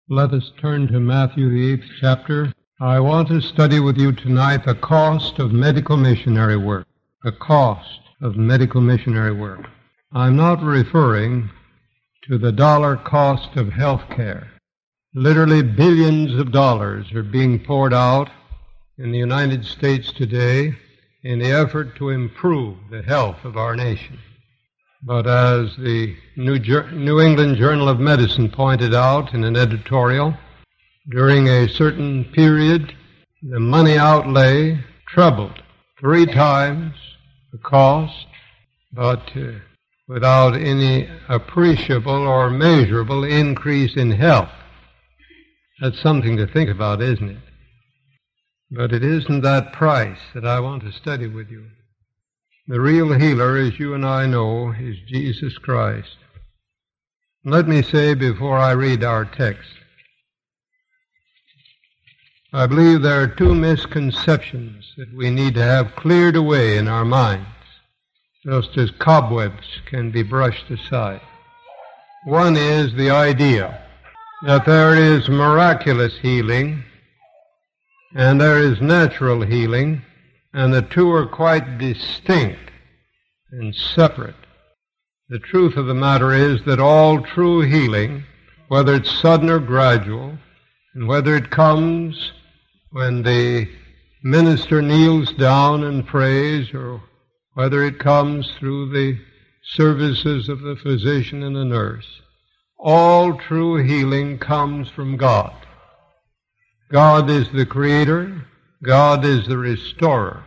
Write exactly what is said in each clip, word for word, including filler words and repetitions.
Let us turn to Matthew, the eighth chapter. I want to study with you tonight the cost of medical missionary work. The cost of medical missionary work. I'm not referring to the dollar cost of health care. Literally billions of dollars are being poured out in the United States today in the effort to improve the health of our nation. But as the New, Jer- New England Journal of Medicine pointed out in an editorial, during a certain period, the money outlay trebled three times the cost, but uh, without any appreciable or measurable increase in health. That's something to think about, isn't it? But it isn't that price that I want to study with you. The real healer, as you and I know, is Jesus Christ. Let me say before I read our text, I believe there are two misconceptions that we need to have cleared away in our minds, just as cobwebs can be brushed aside. One is the idea that there is miraculous healing and there is natural healing, and the two are quite distinct and separate. The truth of the matter is that all true healing, whether it's sudden or gradual, and whether it comes when the minister kneels down and prays, or whether it comes through the services of the physician and the nurse, all true healing comes from God. God is the creator. God is the restorer.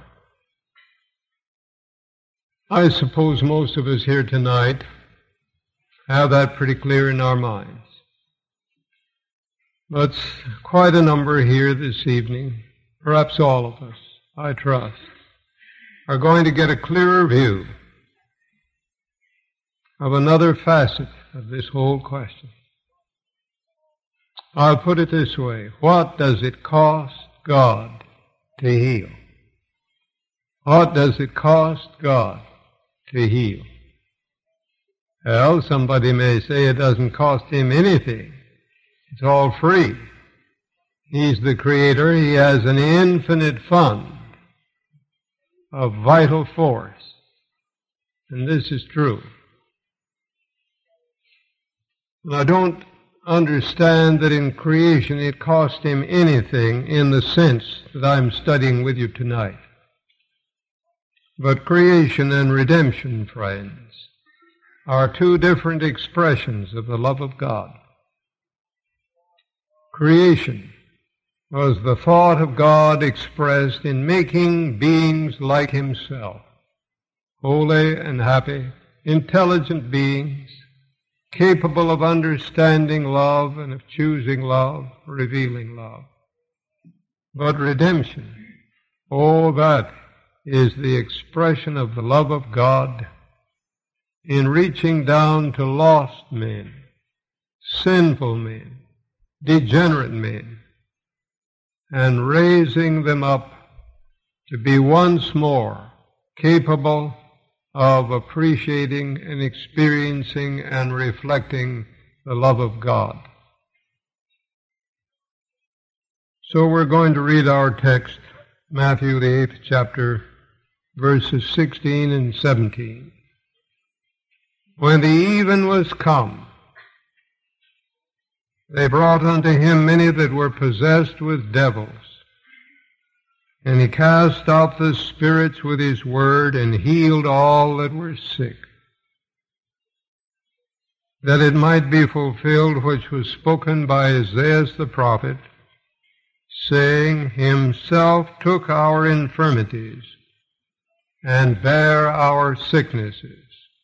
I suppose most of us here tonight have that pretty clear in our minds. But quite a number here this evening, perhaps all of us, I trust, are going to get a clearer view of another facet of this whole question. I'll put it this way. What does it cost God to heal? What does it cost God to heal? Well, somebody may say it doesn't cost him anything. It's all free. He's the creator. He has an infinite fund of vital force. And this is true. Now, don't understand that in creation it cost him anything in the sense that I'm studying with you tonight. But creation and redemption, friends, are two different expressions of the love of God. Creation was the thought of God expressed in making beings like himself, holy and happy, intelligent beings, capable of understanding love and of choosing love, revealing love. But redemption, oh, that is the expression of the love of God in reaching down to lost men, sinful men, degenerate men, and raising them up to be once more capable of appreciating and experiencing and reflecting the love of God. So we're going to read our text, Matthew the eighth chapter, verses sixteen and seventeen. When the even was come, they brought unto him many that were possessed with devils, and he cast out the spirits with his word, and healed all that were sick, that it might be fulfilled which was spoken by Isaiah the prophet, saying, himself took our infirmities, and bare our sicknesses.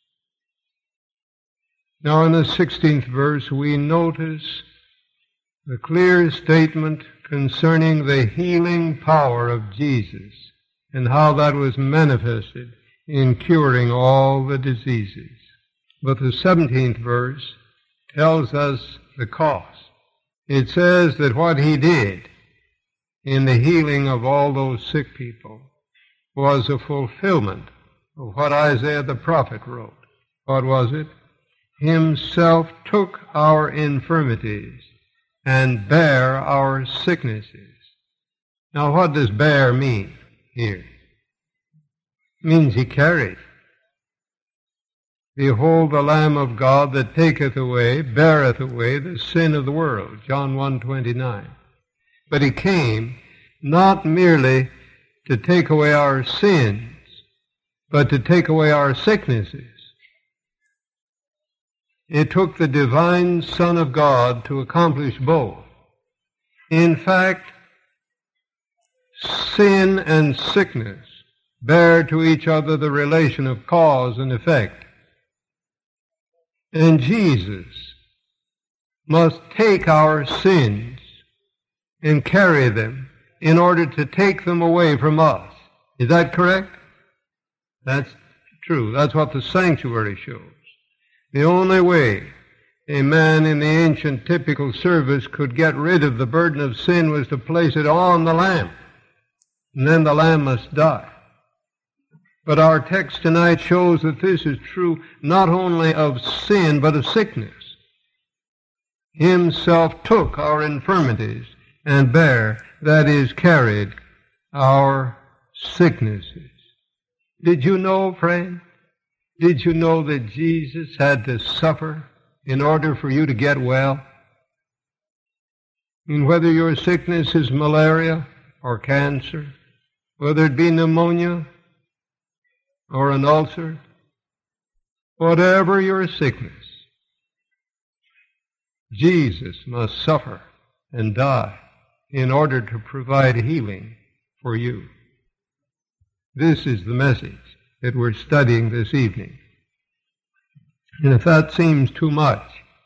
Now in the sixteenth verse we notice the clear statement concerning the healing power of Jesus and how that was manifested in curing all the diseases. But the seventeenth verse tells us the cost. It says that what he did in the healing of all those sick people was a fulfillment of what Isaiah the prophet wrote. What was it? Himself took our infirmities and bear our sicknesses. Now what does bear mean here? It means he carried. Behold the Lamb of God that taketh away, beareth away the sin of the world. John one twenty-nine. But he came not merely to take away our sins, but to take away our sicknesses. It took the divine Son of God to accomplish both. In fact, sin and sickness bear to each other the relation of cause and effect. And Jesus must take our sins and carry them in order to take them away from us. Is that correct? That's true. That's what the sanctuary shows. The only way a man in the ancient typical service could get rid of the burden of sin was to place it on the lamb. And then the lamb must die. But our text tonight shows that this is true not only of sin, but of sickness. Himself took our infirmities and bare, that is, carried our sicknesses. Did you know, friend? Did you know that Jesus had to suffer in order for you to get well? And whether your sickness is malaria or cancer, whether it be pneumonia or an ulcer, whatever your sickness, Jesus must suffer and die in order to provide healing for you. This is the message that we're studying this evening. And if that seems too much,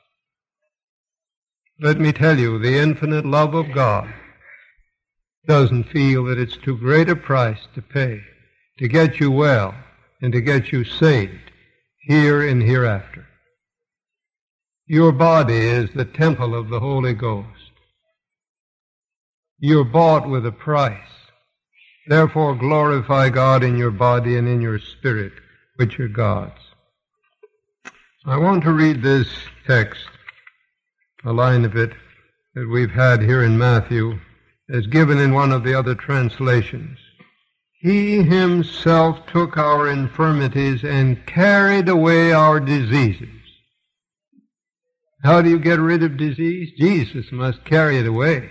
let me tell you, the infinite love of God doesn't feel that it's too great a price to pay to get you well and to get you saved here and hereafter. Your body is the temple of the Holy Ghost. You're bought with a price. Therefore glorify God in your body and in your spirit, which are God's. I want to read this text, a line of it that we've had here in Matthew, as given in one of the other translations. He himself took our infirmities and carried away our diseases. How do you get rid of disease? Jesus must carry it away.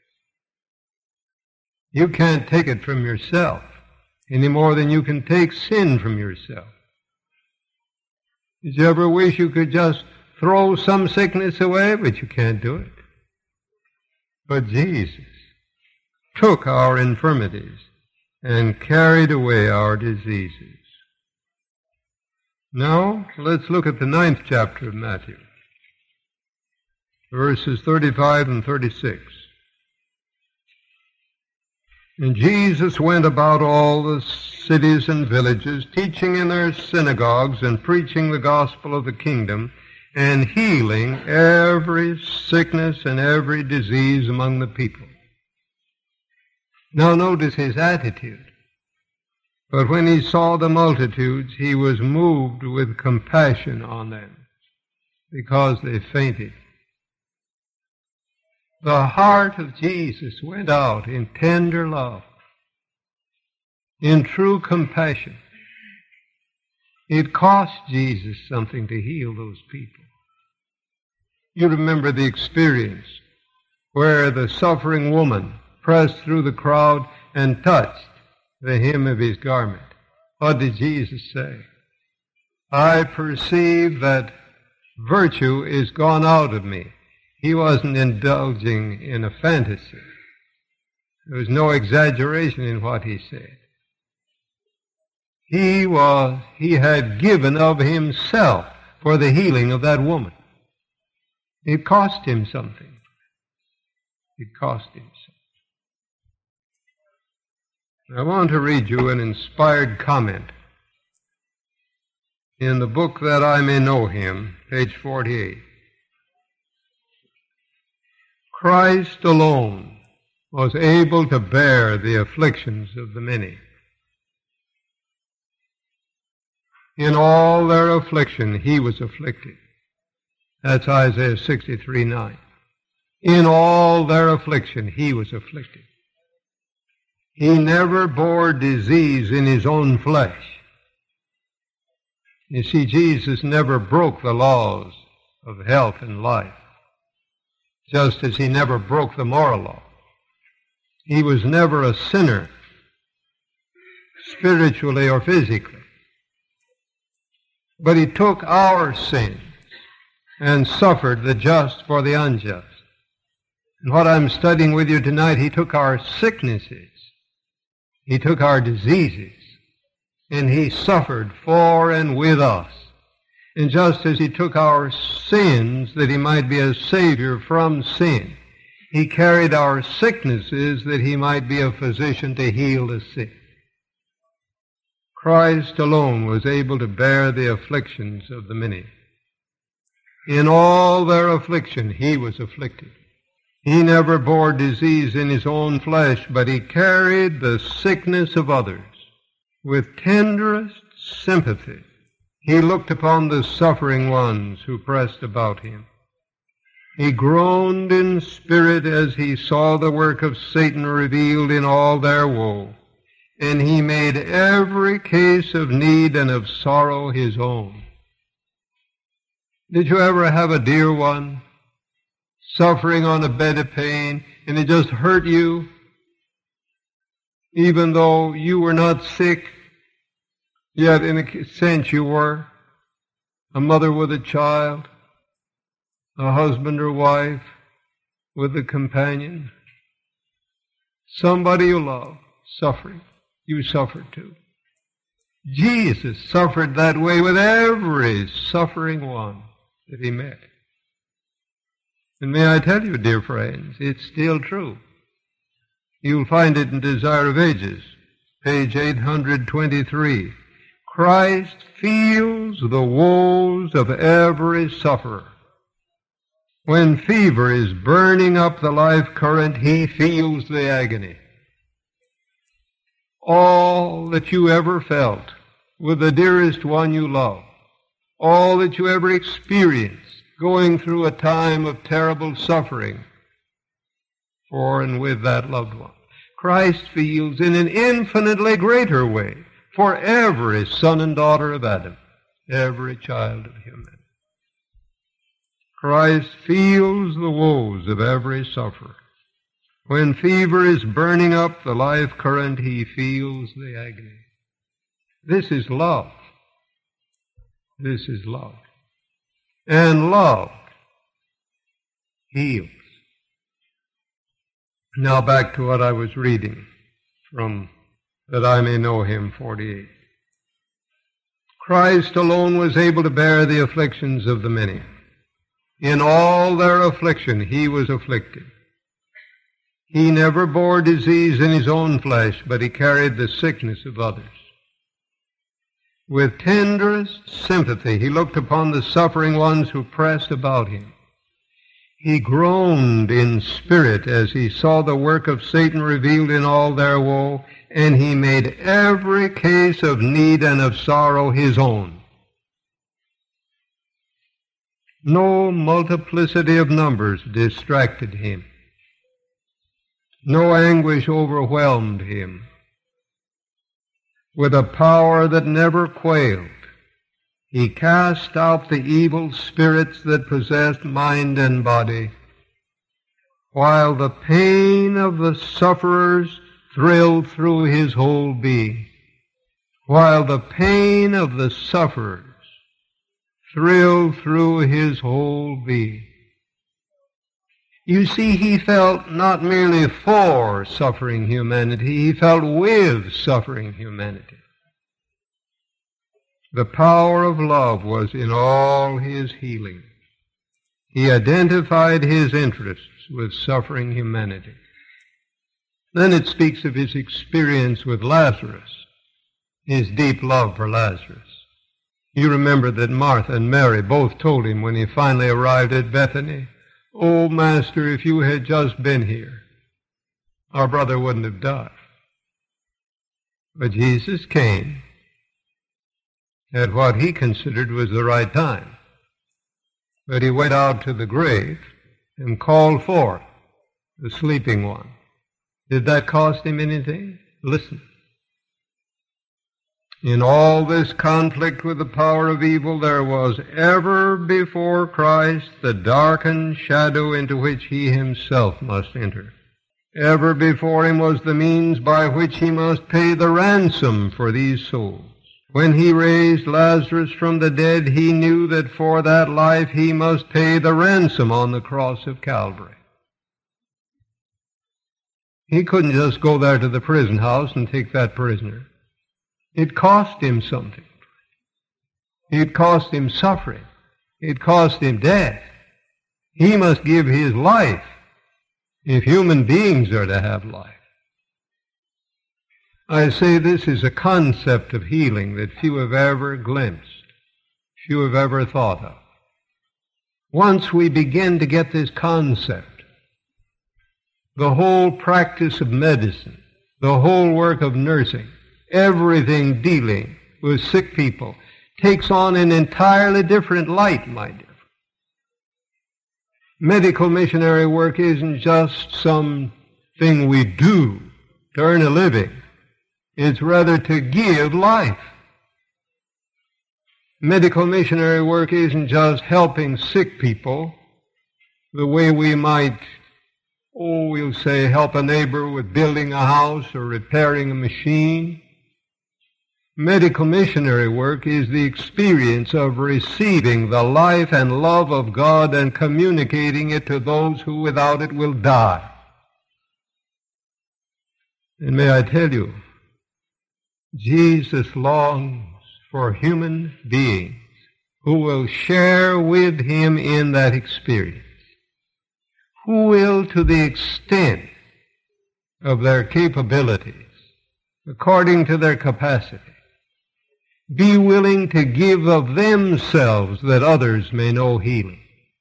You can't take it from yourself any more than you can take sin from yourself. Did you ever wish you could just throw some sickness away? But you can't do it. But Jesus took our infirmities and carried away our diseases. Now, let's look at the ninth chapter of Matthew, verses thirty-five and thirty-six. And Jesus went about all the cities and villages, teaching in their synagogues and preaching the gospel of the kingdom, and healing every sickness and every disease among the people. Now notice his attitude. But when he saw the multitudes, he was moved with compassion on them, because they fainted. The heart of Jesus went out in tender love, in true compassion. It cost Jesus something to heal those people. You remember the experience where the suffering woman pressed through the crowd and touched the hem of his garment. What did Jesus say? I perceive that virtue is gone out of me. He wasn't indulging in a fantasy. There was no exaggeration in what he said. He was, he had given of himself for the healing of that woman. It cost him something. It cost him something. I want to read you an inspired comment in the book That I May Know Him, page forty-eight. Christ alone was able to bear the afflictions of the many. In all their affliction, he was afflicted. That's Isaiah sixty-three nine. In all their affliction, he was afflicted. He never bore disease in his own flesh. You see, Jesus never broke the laws of health and life, just as he never broke the moral law. He was never a sinner, spiritually or physically. But he took our sins and suffered the just for the unjust. And what I'm studying with you tonight, he took our sicknesses, he took our diseases, and he suffered for and with us. And just as he took our sins that he might be a Savior from sin, he carried our sicknesses that he might be a physician to heal the sick. Christ alone was able to bear the afflictions of the many. In all their affliction, he was afflicted. He never bore disease in his own flesh, but he carried the sickness of others. With tenderest sympathy, he looked upon the suffering ones who pressed about him. He groaned in spirit as he saw the work of Satan revealed in all their woe, and he made every case of need and of sorrow his own. Did you ever have a dear one suffering on a bed of pain, and it just hurt you, even though you were not sick, yet in a sense you were? A mother with a child, a husband or wife with a companion, somebody you love suffering. You suffered too. Jesus suffered that way with every suffering one that he met. And may I tell you, dear friends, it's still true. You'll find it in Desire of Ages, page eight hundred twenty-three. Christ feels the woes of every sufferer. When fever is burning up the life current, he feels the agony. All that you ever felt with the dearest one you love, all that you ever experienced going through a time of terrible suffering for and with that loved one, Christ feels in an infinitely greater way for every son and daughter of Adam, every child of humanity. Christ feels the woes of every sufferer. When fever is burning up the life current, he feels the agony. This is love. This is love. And love heals. Now back to what I was reading from That I May Know Him, forty-eight. Christ alone was able to bear the afflictions of the many. In all their affliction, he was afflicted. He never bore disease in his own flesh, but he carried the sickness of others. With tenderest sympathy, he looked upon the suffering ones who pressed about him. He groaned in spirit as he saw the work of Satan revealed in all their woe, and he made every case of need and of sorrow his own. No multiplicity of numbers distracted him. No anguish overwhelmed him. With a power that never quailed, he cast out the evil spirits that possessed mind and body, while the pain of the sufferers thrilled through his whole being. While the pain of the sufferers thrilled through his whole being. You see, he felt not merely for suffering humanity, he felt with suffering humanity. The power of love was in all his healing. He identified his interests with suffering humanity. Then it speaks of his experience with Lazarus, his deep love for Lazarus. You remember that Martha and Mary both told him when he finally arrived at Bethany, "Oh, Master, if you had just been here, our brother wouldn't have died." But Jesus came at what he considered was the right time. But he went out to the grave and called forth the sleeping one. Did that cost him anything? Listen. In all this conflict with the power of evil, there was ever before Christ the darkened shadow into which he himself must enter. Ever before him was the means by which he must pay the ransom for these souls. When he raised Lazarus from the dead, he knew that for that life he must pay the ransom on the cross of Calvary. He couldn't just go there to the prison house and take that prisoner. It cost him something. It cost him suffering. It cost him death. He must give his life if human beings are to have life. I say this is a concept of healing that few have ever glimpsed, few have ever thought of. Once we begin to get this concept, the whole practice of medicine, the whole work of nursing, everything dealing with sick people takes on an entirely different light, my dear. Medical missionary work isn't just something we do to earn a living. It's rather to give life. Medical missionary work isn't just helping sick people the way we might, oh, we'll say, help a neighbor with building a house or repairing a machine. Medical missionary work is the experience of receiving the life and love of God and communicating it to those who without it will die. And may I tell you, Jesus longs for human beings who will share with him in that experience, who will, to the extent of their capabilities, according to their capacity, be willing to give of themselves that others may know healing.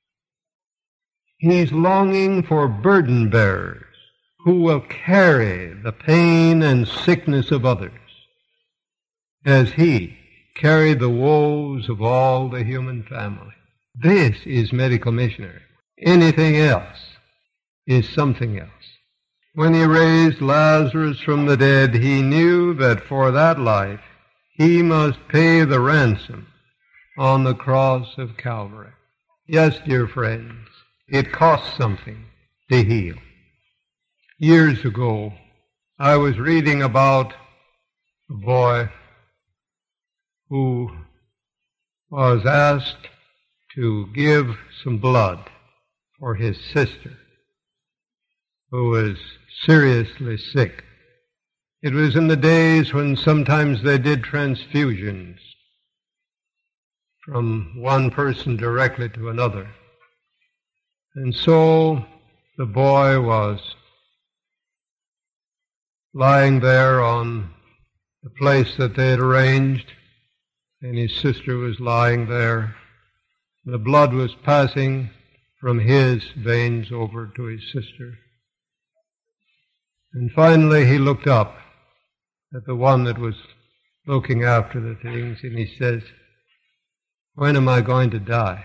He's longing for burden bearers who will carry the pain and sickness of others as he carried the woes of all the human family. This is medical missionary. Anything else is something else. When he raised Lazarus from the dead, he knew that for that life he must pay the ransom on the cross of Calvary. Yes, dear friends, it costs something to heal. Years ago, I was reading about a boy who was asked to give some blood for his sister, who was seriously sick. It was in the days when sometimes they did transfusions from one person directly to another. And so the boy was lying there on the place that they had arranged, and his sister was lying there. The blood was passing from his veins over to his sister. And finally he looked up at the one that was looking after the things, and he says, "When am I going to die?"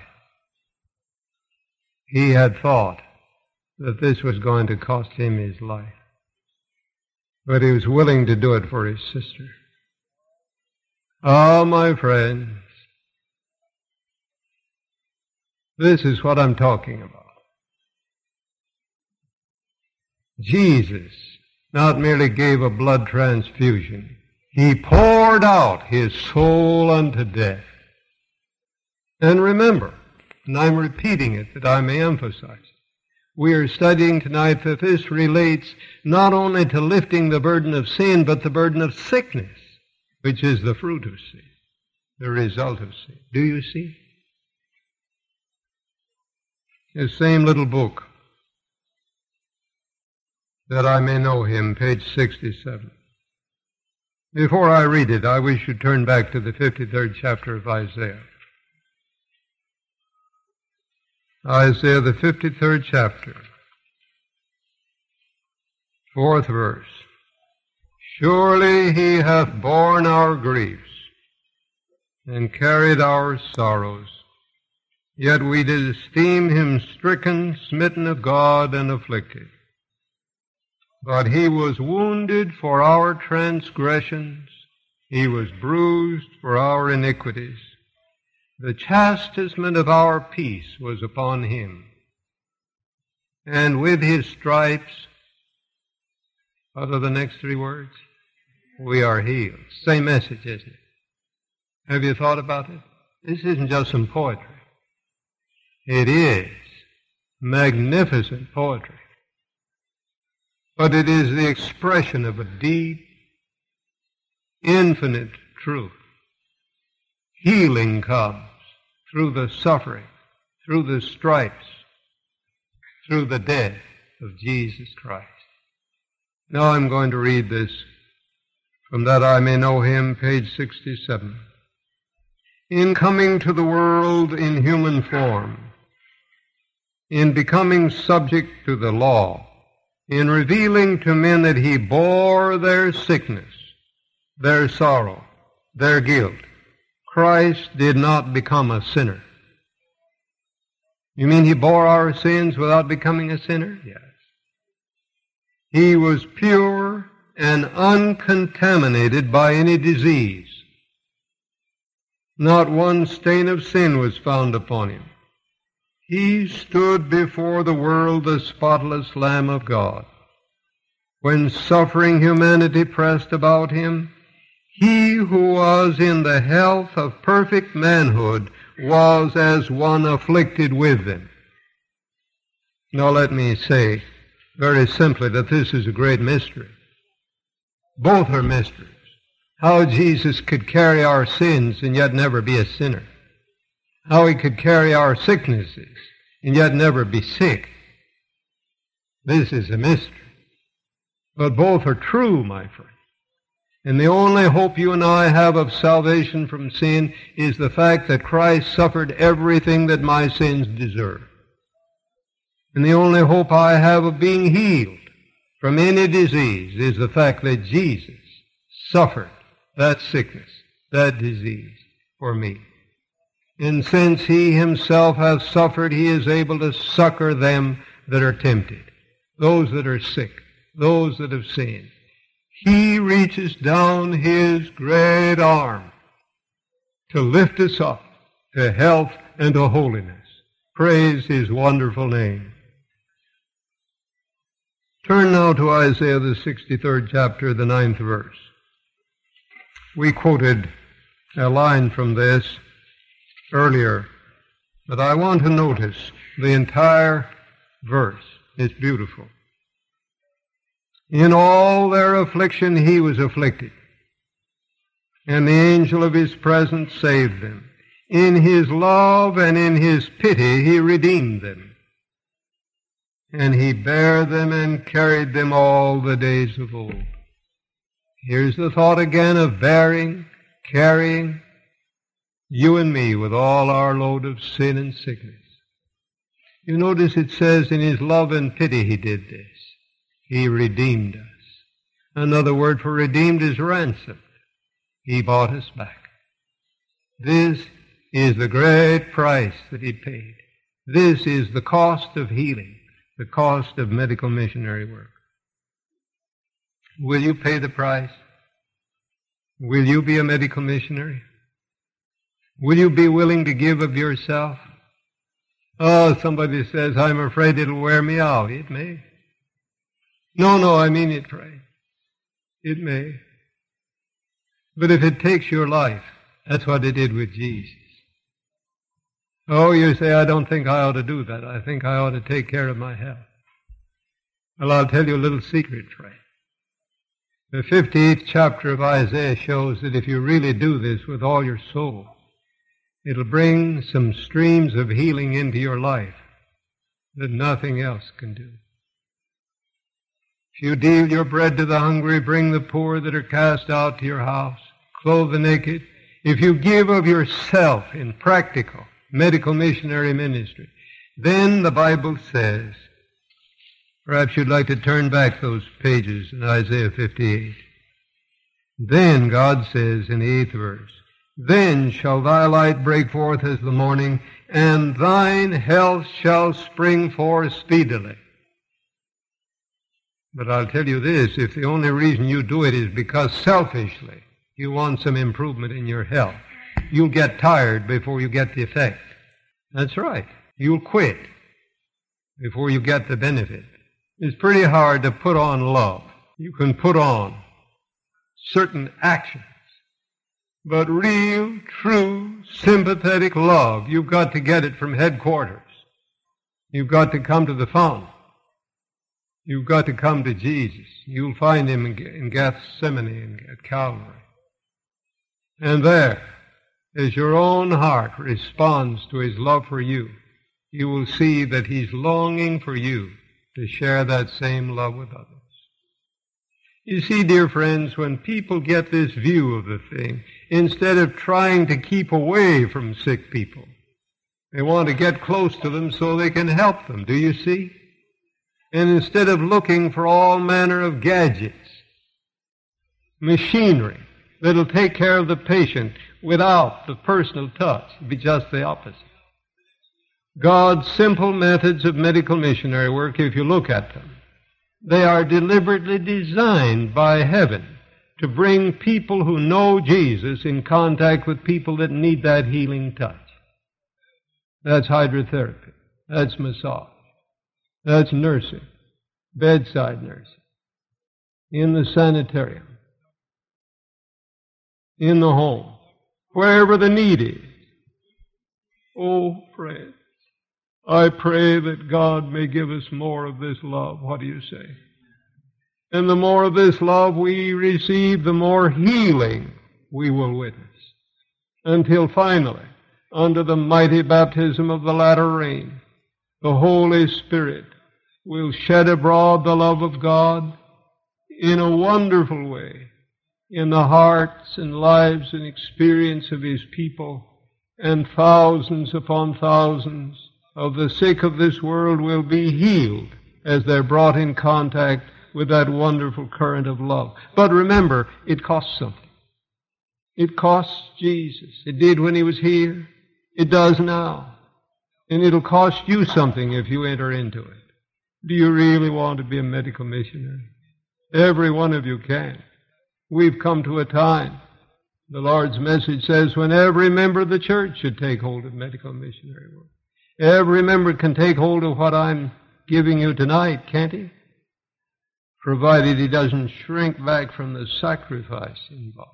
He had thought that this was going to cost him his life, but he was willing to do it for his sister. Ah, my friends, this is what I'm talking about. Jesus not merely gave a blood transfusion, he poured out his soul unto death. And remember, and I'm repeating it that I may emphasize, we are studying tonight that this relates not only to lifting the burden of sin, but the burden of sickness, which is the fruit of sin, the result of sin. Do you see? The same little book, That I May Know Him, page sixty-seven. Before I read it, I wish you turn back to the fifty-third chapter of Isaiah. Isaiah, the fifty-third chapter, fourth verse. Surely he hath borne our griefs and carried our sorrows. Yet we did esteem him stricken, smitten of God, and afflicted. But he was wounded for our transgressions. He was bruised for our iniquities. The chastisement of our peace was upon him. And with his stripes, what are the next three words? We are healed. Same message, isn't it? Have you thought about it? This isn't just some poetry. It is magnificent poetry. But it is the expression of a deep, infinite truth. Healing comes through the suffering, through the stripes, through the death of Jesus Christ. Now I'm going to read this from That I May Know Him, page sixty-seven. In coming to the world in human form, in becoming subject to the law, in revealing to men that he bore their sickness, their sorrow, their guilt, Christ did not become a sinner. You mean he bore our sins without becoming a sinner? Yes. He was pure and uncontaminated by any disease. Not one stain of sin was found upon him. He stood before the world the spotless Lamb of God. When suffering humanity pressed about him, he who was in the health of perfect manhood was as one afflicted with them. Now let me say very simply that this is a great mystery. Both are mysteries. How Jesus could carry our sins and yet never be a sinner. How he could carry our sicknesses and yet never be sick. This is a mystery. But both are true, my friend. And the only hope you and I have of salvation from sin is the fact that Christ suffered everything that my sins deserve. And the only hope I have of being healed from any disease is the fact that Jesus suffered that sickness, that disease for me. And since he himself has suffered, he is able to succor them that are tempted, those that are sick, those that have sinned. He reaches down his great arm to lift us up to health and to holiness. Praise his wonderful name. Turn now to Isaiah, the sixty-third chapter, the ninth verse. We quoted a line from this earlier, but I want to notice the entire verse. It's beautiful. In all their affliction he was afflicted, and the angel of his presence saved them. In his love and in his pity he redeemed them. And he bare them and carried them all the days of old. Here's the thought again of bearing, carrying you and me with all our load of sin and sickness. You notice it says in his love and pity he did this. He redeemed us. Another word for redeemed is ransomed. He bought us back. This is the great price that he paid. This is the cost of healing, the cost of medical missionary work. Will you pay the price? Will you be a medical missionary? Will you be willing to give of yourself? Oh, somebody says, I'm afraid it'll wear me out. It may. No, no, I mean it, pray. It may. But if it takes your life, that's what it did with Jesus. Oh, you say, I don't think I ought to do that. I think I ought to take care of my health. Well, I'll tell you a little secret, Trey. The fifty-eighth chapter of Isaiah shows that if you really do this with all your soul, it'll bring some streams of healing into your life that nothing else can do. If you deal your bread to the hungry, bring the poor that are cast out to your house, clothe the naked, if you give of yourself in practical medical missionary ministry, then the Bible says, perhaps you'd like to turn back those pages in Isaiah fifty-eight. Then God says in the eighth verse, Then shall thy light break forth as the morning, and thine health shall spring forth speedily. But I'll tell you this, if the only reason you do it is because selfishly you want some improvement in your health, you'll get tired before you get the effect. That's right. You'll quit before you get the benefit. It's pretty hard to put on love. You can put on certain actions. But real, true, sympathetic love, you've got to get it from headquarters. You've got to come to the fountain. You've got to come to Jesus. You'll find him in Gethsemane and at Calvary. And there, as your own heart responds to his love for you, you will see that he's longing for you to share that same love with others. You see, dear friends, when people get this view of the thing, instead of trying to keep away from sick people, they want to get close to them so they can help them. Do you see? And instead of looking for all manner of gadgets, machinery that'll take care of the patient without the personal touch, it'll be just the opposite. God's simple methods of medical missionary work, if you look at them, they are deliberately designed by heaven to bring people who know Jesus in contact with people that need that healing touch. That's hydrotherapy. That's massage. That's nursing. Bedside nursing. In the sanitarium. In the home. Wherever the need is. Oh, friends, I pray that God may give us more of this love. What do you say? And the more of this love we receive, the more healing we will witness. Until finally, under the mighty baptism of the latter rain, the Holy Spirit will shed abroad the love of God in a wonderful way in the hearts and lives and experience of his people, and thousands upon thousands of the sick of this world will be healed as they're brought in contact with that wonderful current of love. But remember, it costs something. It costs Jesus. It did when he was here. It does now. And it'll cost you something if you enter into it. Do you really want to be a medical missionary? Every one of you can. We've come to a time, the Lord's message says, when every member of the church should take hold of medical missionary work. Every member can take hold of what I'm giving you tonight, can't he? Provided he doesn't shrink back from the sacrifice involved.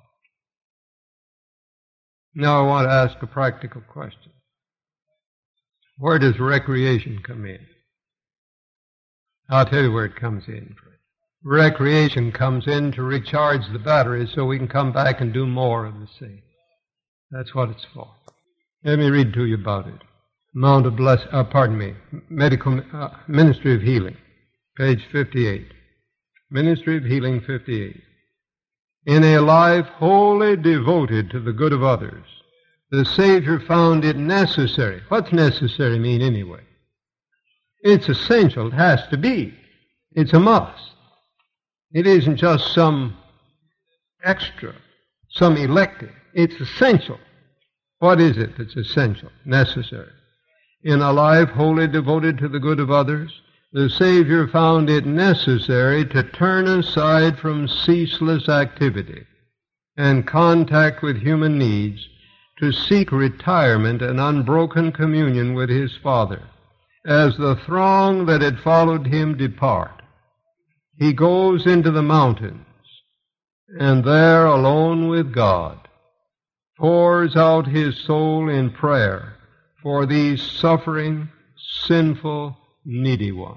Now I want to ask a practical question. Where does recreation come in? I'll tell you where it comes in. Recreation comes in to recharge the batteries so we can come back and do more of the same. That's what it's for. Let me read to you about it. Mount of Bless, uh, pardon me, Medical uh, Ministry of Healing, page fifty-eight. Ministry of Healing, fifty-eight. In a life wholly devoted to the good of others, the Savior found it necessary. What's necessary mean anyway? It's essential. It has to be. It's a must. It isn't just some extra, some elective. It's essential. What is it that's essential, necessary? In a life wholly devoted to the good of others, the Savior found it necessary to turn aside from ceaseless activity and contact with human needs to seek retirement and unbroken communion with his Father. As the throng that had followed him depart, he goes into the mountains, and there, alone with God, pours out his soul in prayer for these suffering, sinful, needy ones.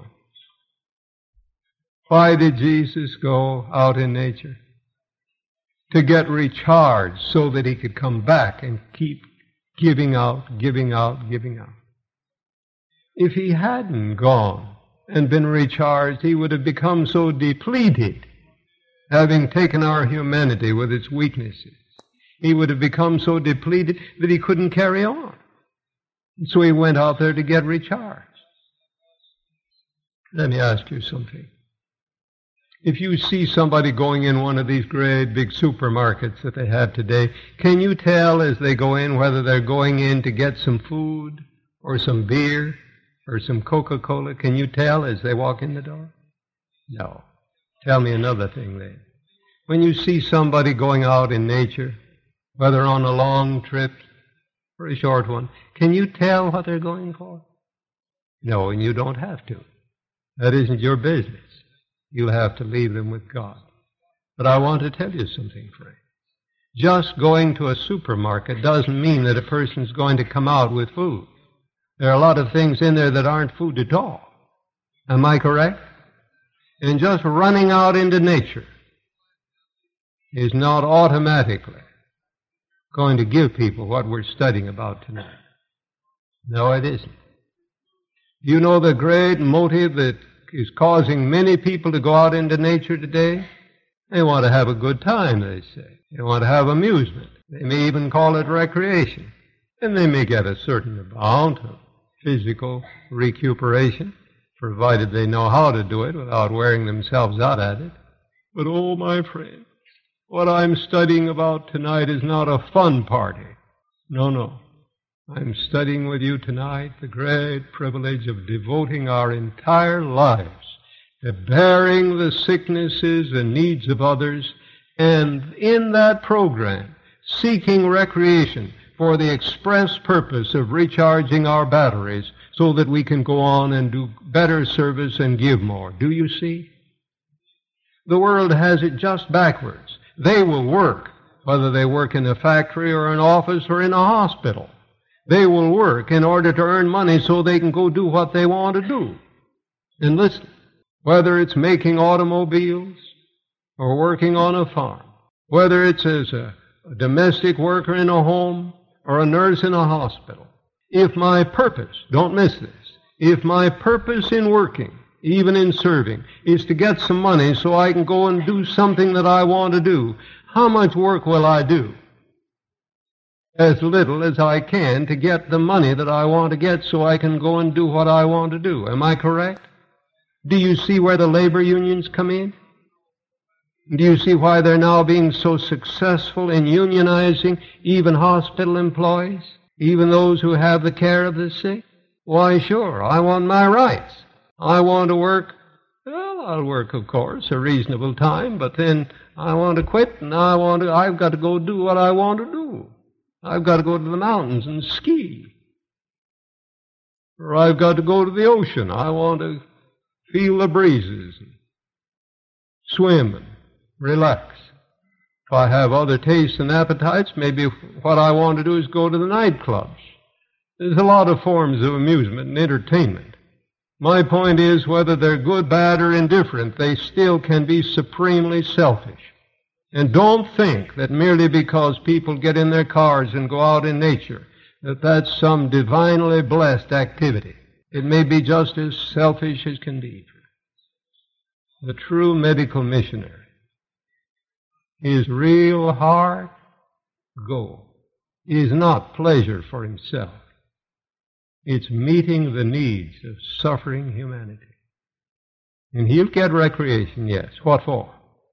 Why did Jesus go out in nature? To get recharged so that he could come back and keep giving out, giving out, giving out. If he hadn't gone and been recharged, he would have become so depleted, having taken our humanity with its weaknesses. He would have become so depleted that he couldn't carry on. And so he went out there to get recharged. Let me ask you something. If you see somebody going in one of these great big supermarkets that they have today, can you tell as they go in whether they're going in to get some food or some beer or some Coca-Cola? Can you tell as they walk in the door? No. Tell me another thing then. When you see somebody going out in nature, whether on a long trip or a short one, can you tell what they're going for? No, and you don't have to. That isn't your business. You'll have to leave them with God. But I want to tell you something, friend. Just going to a supermarket doesn't mean that a person's going to come out with food. There are a lot of things in there that aren't food at all. Am I correct? And just running out into nature is not automatically going to give people what we're studying about tonight. No, it isn't. You know the great motive that is causing many people to go out into nature today? They want to have a good time, they say. They want to have amusement. They may even call it recreation. And they may get a certain amount of physical recuperation, provided they know how to do it without wearing themselves out at it. But, oh, my friend, what I'm studying about tonight is not a fun party. No, no. I'm studying with you tonight the great privilege of devoting our entire lives to bearing the sicknesses and needs of others, and in that program, seeking recreation for the express purpose of recharging our batteries so that we can go on and do better service and give more. Do you see? The world has it just backwards. They will work, whether they work in a factory or an office or in a hospital. They will work in order to earn money so they can go do what they want to do. And listen, whether it's making automobiles or working on a farm, whether it's as a, a domestic worker in a home or a nurse in a hospital, if my purpose, don't miss this, if my purpose in working, even in serving, is to get some money so I can go and do something that I want to do, how much work will I do? As little as I can to get the money that I want to get so I can go and do what I want to do. Am I correct? Do you see where the labor unions come in? Do you see why they're now being so successful in unionizing even hospital employees, even those who have the care of the sick? Why, sure, I want my rights. I want to work. Well, I'll work, of course, a reasonable time, but then I want to quit, and I want to, I've got to go do what I want to do. I've got to go to the mountains and ski. Or I've got to go to the ocean. I want to feel the breezes and swim and relax. If I have other tastes and appetites, maybe what I want to do is go to the nightclubs. There's a lot of forms of amusement and entertainment. My point is, whether they're good, bad, or indifferent, they still can be supremely selfish. And don't think that merely because people get in their cars and go out in nature, that that's some divinely blessed activity. It may be just as selfish as can be. The true medical missionary, his real heart goal is not pleasure for himself. It's meeting the needs of suffering humanity. And he'll get recreation, yes. What for?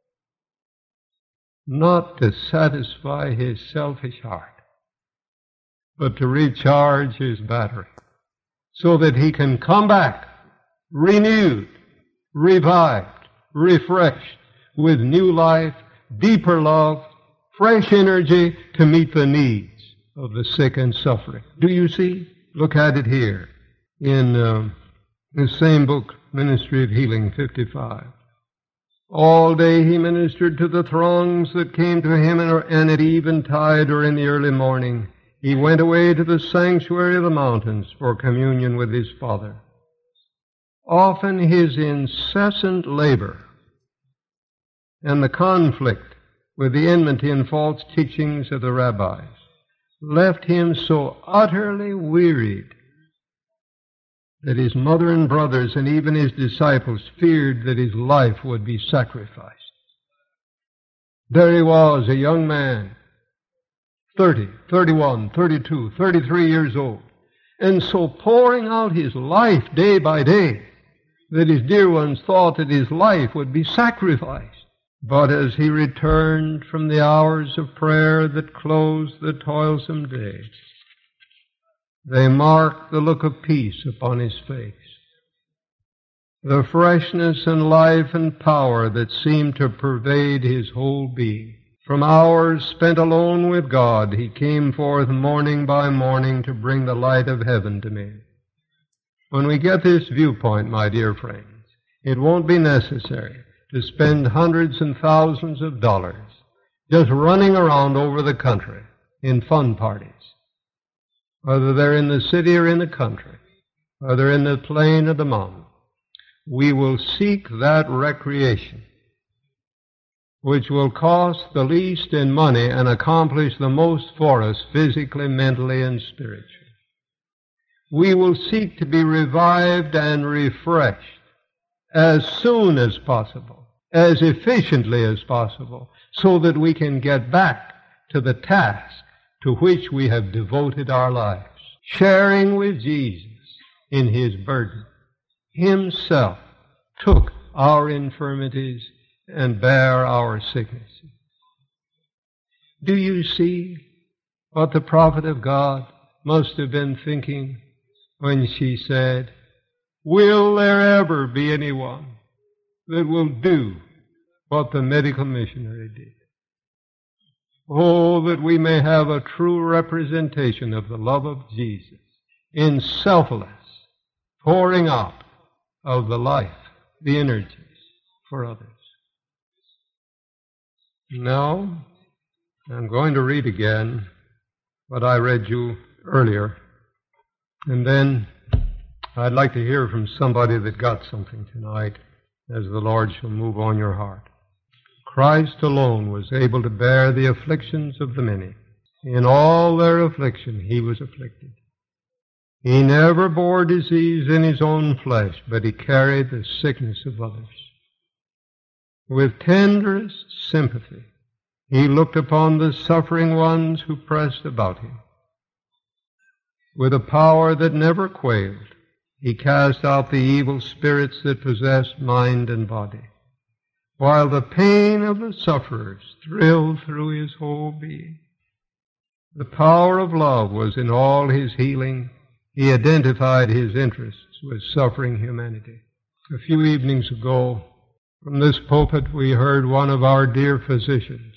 Not to satisfy his selfish heart, but to recharge his battery so that he can come back renewed, revived, refreshed with new life, deeper love, fresh energy to meet the needs of the sick and suffering. Do you see? Look at it here in uh, the same book, Ministry of Healing, fifty-five. All day he ministered to the throngs that came to him, and at eventide or in the early morning he went away to the sanctuary of the mountains for communion with his Father. Often his incessant labor and the conflict with the enmity and false teachings of the rabbis left him so utterly wearied that his mother and brothers and even his disciples feared that his life would be sacrificed. There he was, a young man, thirty, thirty-one, thirty-two, thirty-three years old, and so pouring out his life day by day that his dear ones thought that his life would be sacrificed. But as he returned from the hours of prayer that closed the toilsome day, they marked the look of peace upon his face, the freshness and life and power that seemed to pervade his whole being. From hours spent alone with God, he came forth morning by morning to bring the light of heaven to men. When we get this viewpoint, my dear friends, it won't be necessary to spend hundreds and thousands of dollars just running around over the country in fun parties, whether they're in the city or in the country, whether in the plain or the mountain. We will seek that recreation which will cost the least in money and accomplish the most for us physically, mentally, and spiritually. We will seek to be revived and refreshed as soon as possible, as efficiently as possible, so that we can get back to the task to which we have devoted our lives, sharing with Jesus in his burden. Himself took our infirmities and bear our sicknesses. Do you see what the prophet of God must have been thinking when she said, "Will there ever be anyone that will do what the medical missionary did?" Oh, that we may have a true representation of the love of Jesus in selfless pouring out of the life, the energies for others. Now, I'm going to read again what I read you earlier, and then I'd like to hear from somebody that got something tonight as the Lord shall move on your heart. Christ alone was able to bear the afflictions of the many. In all their affliction he was afflicted. He never bore disease in his own flesh, but he carried the sickness of others. With tenderest sympathy, he looked upon the suffering ones who pressed about him. With a power that never quailed, he cast out the evil spirits that possessed mind and body, while the pain of the sufferers thrilled through his whole being. The power of love was in all his healing. He identified his interests with suffering humanity. A few evenings ago, from this pulpit, we heard one of our dear physicians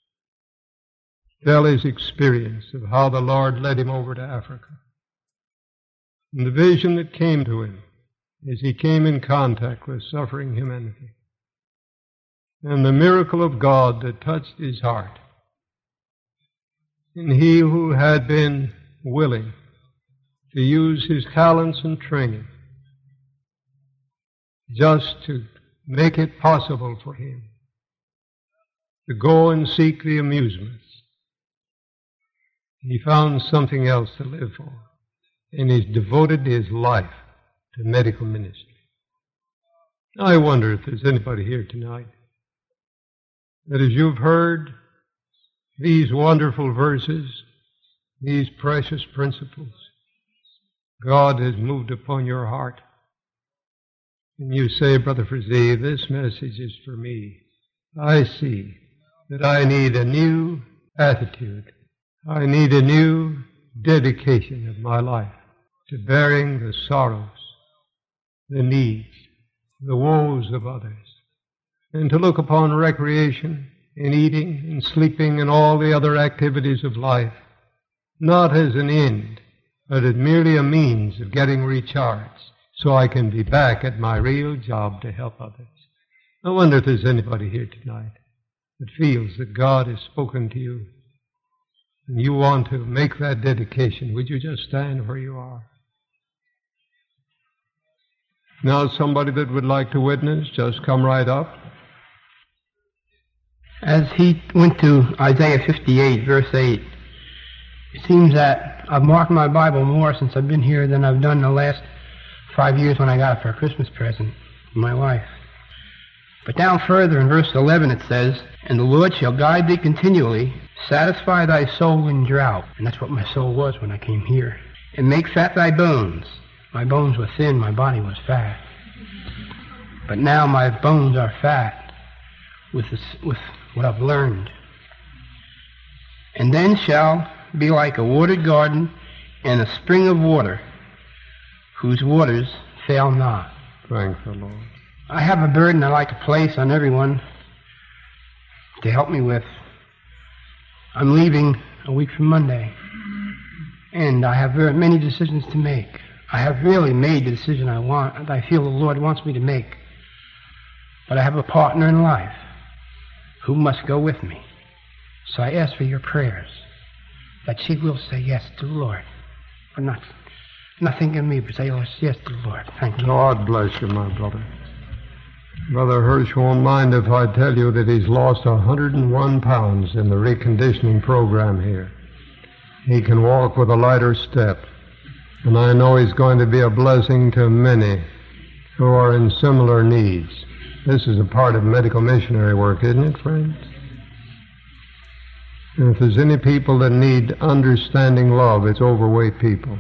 tell his experience of how the Lord led him over to Africa. And the vision that came to him as he came in contact with suffering humanity, and the miracle of God that touched his heart. And he who had been willing to use his talents and training just to make it possible for him to go and seek the amusements, he found something else to live for, and he's devoted his life to medical ministry. I wonder if there's anybody here tonight that as you've heard these wonderful verses, these precious principles, God has moved upon your heart. And you say, "Brother Frazee, this message is for me. I see that I need a new attitude. I need a new dedication of my life to bearing the sorrows, the needs, the woes of others, and to look upon recreation and eating and sleeping and all the other activities of life not as an end, but as merely a means of getting recharged so I can be back at my real job to help others." I wonder if there's anybody here tonight that feels that God has spoken to you and you want to make that dedication. Would you just stand where you are? Now, somebody that would like to witness, just come right up. As he went to Isaiah fifty-eight, verse eight, it seems that I've marked my Bible more since I've been here than I've done the last five years when I got it for a Christmas present from my wife. But down further in verse eleven it says, "And the Lord shall guide thee continually, satisfy thy soul in drought." And that's what my soul was when I came here. "And make fat thy bones." My bones were thin, my body was fat. But now my bones are fat with, this, with what I've learned. And then shall be like a watered garden and a spring of water, whose waters fail not. Thank the Lord. I have a burden I'd like to place on everyone to help me with. I'm leaving a week from Monday, and I have very many decisions to make. I have really made the decision I want, and I feel the Lord wants me to make. But I have a partner in life who must go with me. So I ask for your prayers that she will say yes to the Lord. But not, nothing in me, but say yes to the Lord. Thank you. God bless you, my brother. Brother Hirsch won't mind if I tell you that he's lost one hundred one pounds in the reconditioning program here. He can walk with a lighter step, and I know he's going to be a blessing to many who are in similar needs. This is a part of medical missionary work, isn't it, friends? And if there's any people that need understanding love, it's overweight people.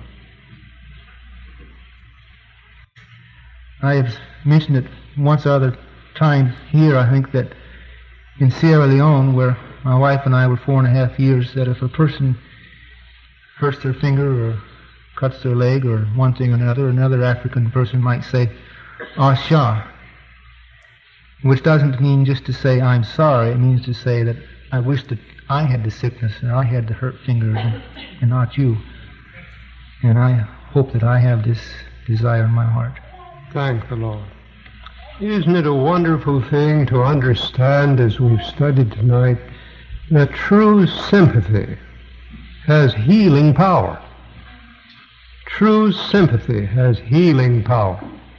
I have mentioned it once or other time here, I think, that in Sierra Leone, where my wife and I were four and a half years, that if a person hurts their finger or cuts their leg or one thing or another, another African person might say, Asha, which doesn't mean just to say I'm sorry. It means to say that I wish that I had the sickness and I had the hurt fingers and, and not you. And I hope that I have this desire in my heart. Thank the Lord. Isn't it a wonderful thing to understand, as we've studied tonight, that true sympathy has healing power? True sympathy has healing power.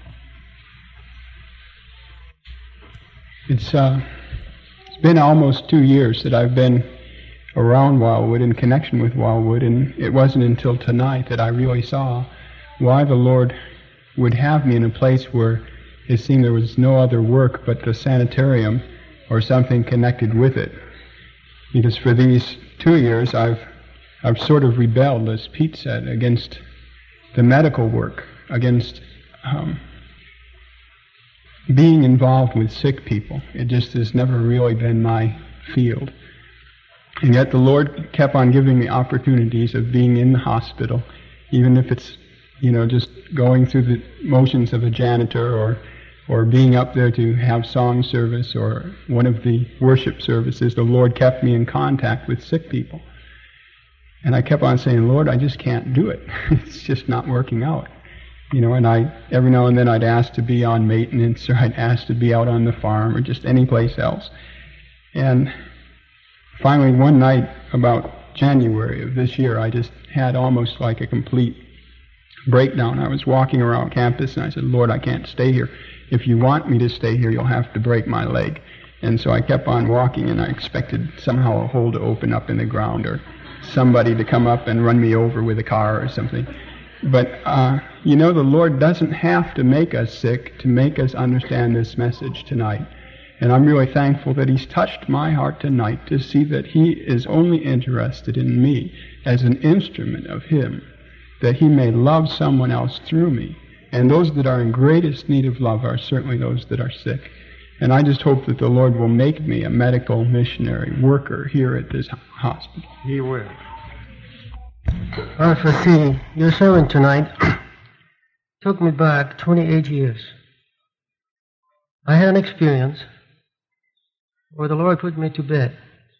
It's uh, it's been almost two years that I've been around Wildwood, in connection with Wildwood, and it wasn't until tonight that I really saw why the Lord would have me in a place where it seemed there was no other work but the sanitarium or something connected with it. Because for these two years I've I've sort of rebelled, as Pete said, against the medical work, against um, being involved with sick people. It just has never really been my field. And yet the Lord kept on giving me opportunities of being in the hospital, even if it's, you know, just going through the motions of a janitor, or or being up there to have song service or one of the worship services. The Lord kept me in contact with sick people. And I kept on saying, Lord, I just can't do it. It's just not working out. You know, and I, every now and then I'd ask to be on maintenance, or I'd ask to be out on the farm, or just any place else. And finally one night, about January of this year, I just had almost like a complete breakdown. I was walking around campus and I said, Lord, I can't stay here. If you want me to stay here, you'll have to break my leg. And so I kept on walking, and I expected somehow a hole to open up in the ground, or somebody to come up and run me over with a car or something. But, uh, you know, the Lord doesn't have to make us sick to make us understand this message tonight. And I'm really thankful that He's touched my heart tonight to see that He is only interested in me as an instrument of Him, that He may love someone else through me. And those that are in greatest need of love are certainly those that are sick. And I just hope that the Lord will make me a medical missionary worker here at this hospital. He will. Well, for see, your sermon tonight took me back twenty-eight years. I had an experience where the Lord put me to bed.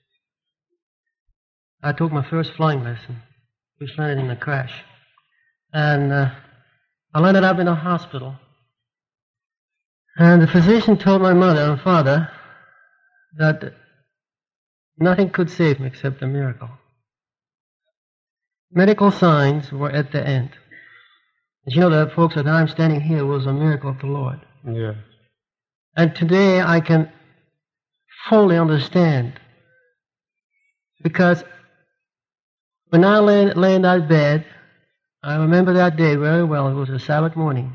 I took my first flying lesson, which landed in a crash. And uh, I landed up in a hospital. And the physician told my mother and father that nothing could save me except a miracle. Medical signs were at the end. And you know that, folks, that I'm standing here was a miracle of the Lord. Yes. And today I can fully understand. Because when I lay, lay in that bed, I remember that day very well. It was a Sabbath morning.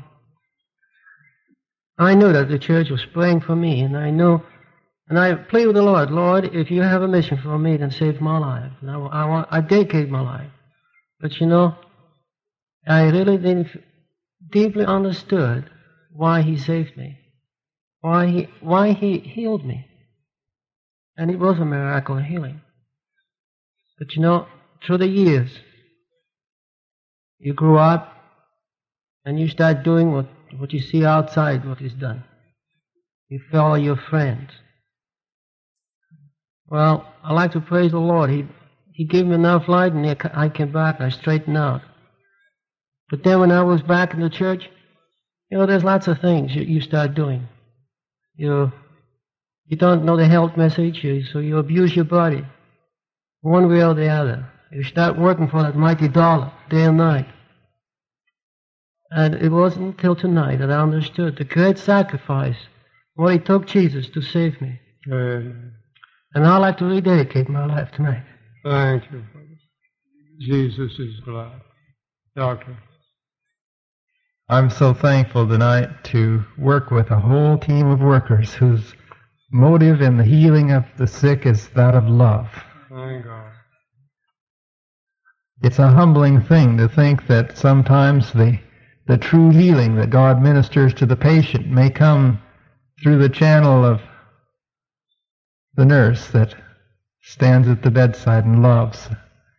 I knew that the church was praying for me, and I knew, and I plead with the Lord, Lord, if you have a mission for me, then save my life. And I, I, want, I dedicate my life. But you know, I really didn't deeply understood why He saved me. why he, why he healed me. And it was a miracle of healing. But you know, through the years, you grew up and you start doing what, what you see outside, what is done. You follow your friends. Well, I like to praise the Lord. He He gave me enough light, and I came back and I straightened out. But then when I was back in the church, you know, there's lots of things you, you start doing. You you don't know the health message, you, so you abuse your body, one way or the other. You start working for that mighty dollar, day and night. And it wasn't until tonight that I understood the great sacrifice, what it took Jesus to save me. Amen. And I'd like to rededicate my life tonight. Thank you, Brother. Jesus is glad. Doctor. I'm so thankful tonight to work with a whole team of workers whose motive in the healing of the sick is that of love. Thank God. It's a humbling thing to think that sometimes the, the true healing that God ministers to the patient may come through the channel of the nurse that stands at the bedside and loves.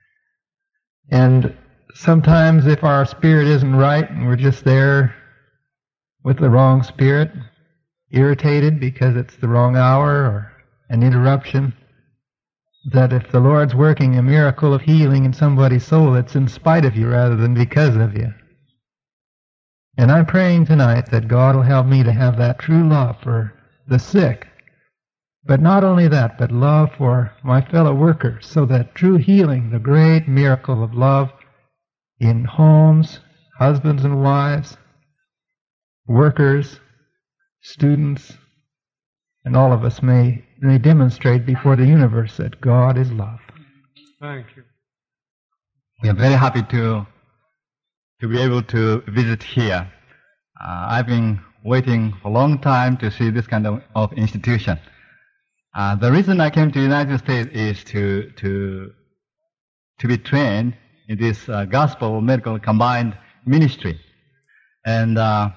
And sometimes if our spirit isn't right and we're just there with the wrong spirit, irritated because it's the wrong hour or an interruption, that if the Lord's working a miracle of healing in somebody's soul, it's in spite of you rather than because of you. And I'm praying tonight that God will help me to have that true love for the sick. But not only that, but love for my fellow workers, so that true healing, the great miracle of love in homes, husbands and wives, workers, students, and all of us may, may demonstrate before the universe that God is love. Thank you. We are very happy to to be able to visit here. Uh, I've been waiting for a long time to see this kind of, of institution. Uh, the reason I came to the United States is to to to be trained in this uh, gospel medical combined ministry. And uh,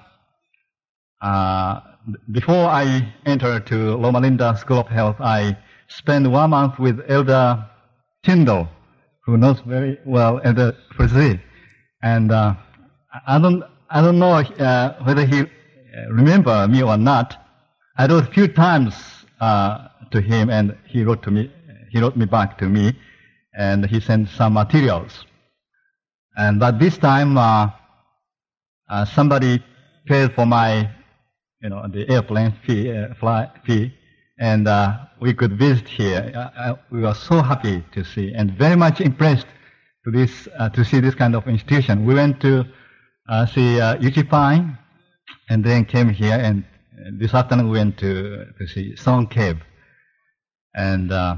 uh, before I entered to Loma Linda School of Health, I spent one month with Elder Tyndall, who knows very well Elder Frazee. And uh, I don't I don't know uh, whether he remember me or not. I wrote a few times uh, to him, and he wrote to me. He wrote me back to me, and he sent some materials. And but this time, uh, uh, somebody paid for my, you know, the airplane fee, uh, fly fee, and uh, we could visit here. Uh, uh, we were so happy to see, and very much impressed to this uh, to see this kind of institution. We went to uh, see uh, Uchi Pine, and then came here, and this afternoon we went to to see Song Cave. And uh,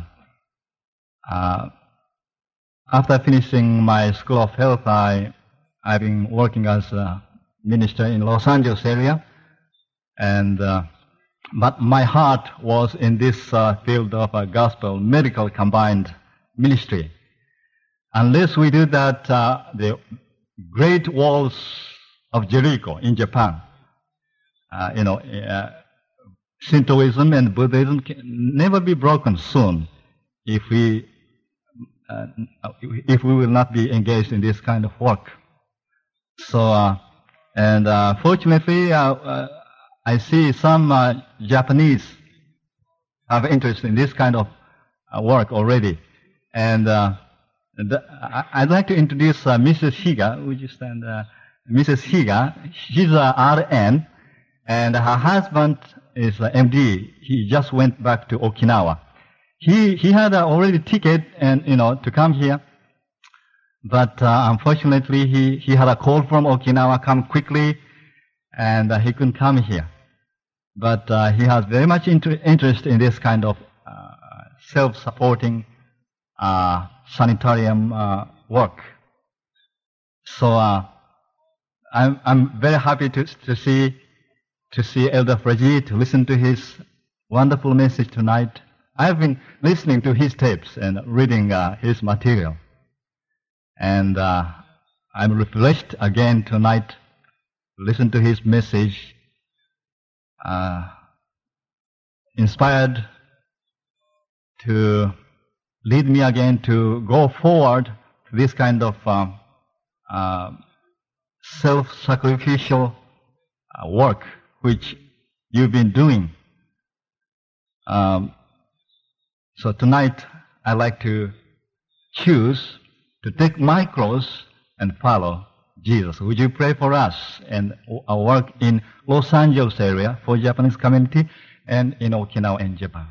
uh, after finishing my School of Health, I I've been working as a minister in Los Angeles area, and uh, but my heart was in this uh, field of uh, gospel medical combined ministry. Unless we do that, uh, the great walls of Jericho in Japan, uh, you know, uh, Shintoism and Buddhism can never be broken soon if we uh, if we will not be engaged in this kind of work. So, uh, and uh, fortunately, uh, uh, I see some uh, Japanese have interest in this kind of uh, work already, and. Uh, The, I'd like to introduce uh, Missus Higa. Would you stand? Uh, Missus Higa. She's a R N, and her husband is a M D. He just went back to Okinawa. He he had uh, already ticket and you know to come here, but uh, unfortunately he he had a call from Okinawa, come quickly, and uh, he couldn't come here. But uh, he has very much inter- interest in this kind of uh, self-supporting. Uh, sanitarium uh, work. So uh, I'm I'm very happy to to see to see Elder Frazee, to listen to his wonderful message tonight. I've been listening to his tapes and reading uh, his material, and uh, I'm refreshed again tonight to listen to his message. Uh, inspired to lead me again to go forward to this kind of um, uh, self-sacrificial uh, work which you've been doing. Um, so tonight I'd like to choose to take my cross and follow Jesus. Would you pray for us and our work in Los Angeles area for Japanese community and in Okinawa and Japan?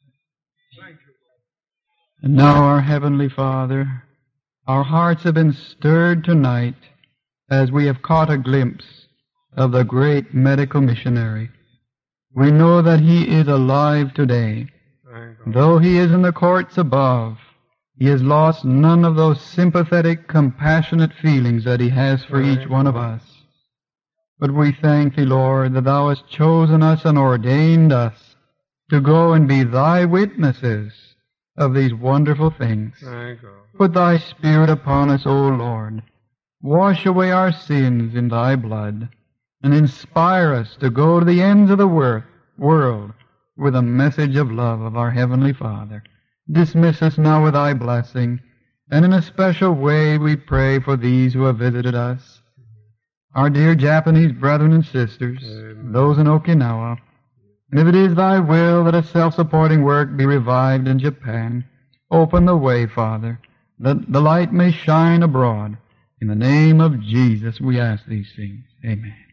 And now, our Heavenly Father, our hearts have been stirred tonight as we have caught a glimpse of the great medical missionary. We know that he is alive today. Though he is in the courts above, he has lost none of those sympathetic, compassionate feelings that he has for each one of us. But we thank thee, Lord, that thou hast chosen us and ordained us to go and be thy witnesses of these wonderful things. Put thy Spirit upon us, O Lord. Wash away our sins in thy blood, and inspire us to go to the ends of the wor- world with a message of love of our Heavenly Father. Dismiss us now with thy blessing, and in a special way we pray for these who have visited us, our dear Japanese brethren and sisters, Amen. Those in Okinawa. And if it is thy will that a self-supporting work be revived in Japan, open the way, Father, that the light may shine abroad. In the name of Jesus we ask these things. Amen.